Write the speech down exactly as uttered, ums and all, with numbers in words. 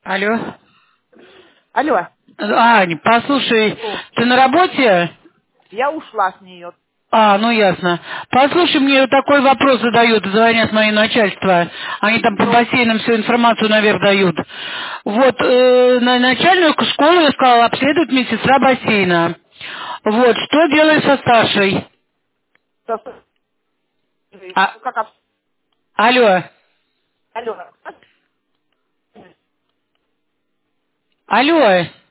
Алло. Алло. Ань, послушай, О, ты на работе? я ушла с нее. А, ну ясно. Послушай, мне такой вопрос задают, звонят мои начальства. Они там по Ну, бассейнам всю информацию наверх дают. Вот, э, на начальную школу, я сказала, обследует медсестра бассейна. Вот, что делаешь со старшей? то- А, как об- алло, Алло. алло.